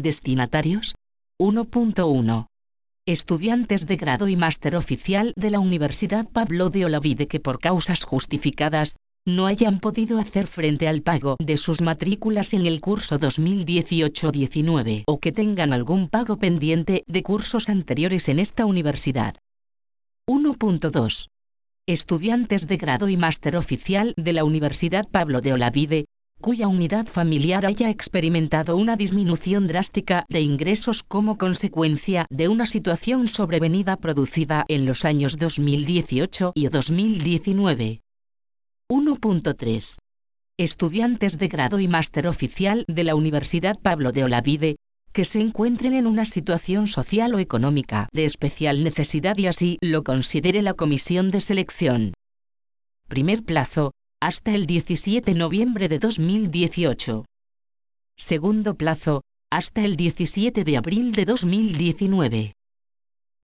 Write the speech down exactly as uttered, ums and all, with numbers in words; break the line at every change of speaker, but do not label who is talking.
Destinatarios: uno punto uno. Estudiantes de grado y máster oficial de la Universidad Pablo de Olavide que por causas justificadas, no hayan podido hacer frente al pago de sus matrículas en el curso dos mil dieciocho diecinueve o que tengan algún pago pendiente de cursos anteriores en esta universidad. uno punto dos. Estudiantes de grado y máster oficial de la Universidad Pablo de Olavide, cuya unidad familiar haya experimentado una disminución drástica de ingresos como consecuencia de una situación sobrevenida producida en los años dos mil dieciocho y dos mil diecinueve. uno punto tres. Estudiantes de grado y máster oficial de la Universidad Pablo de Olavide, que se encuentren en una situación social o económica de especial necesidad y así lo considere la comisión de selección. Primer plazo, hasta el diecisiete de noviembre de dos mil dieciocho. Segundo plazo, hasta el diecisiete de abril de dos mil diecinueve.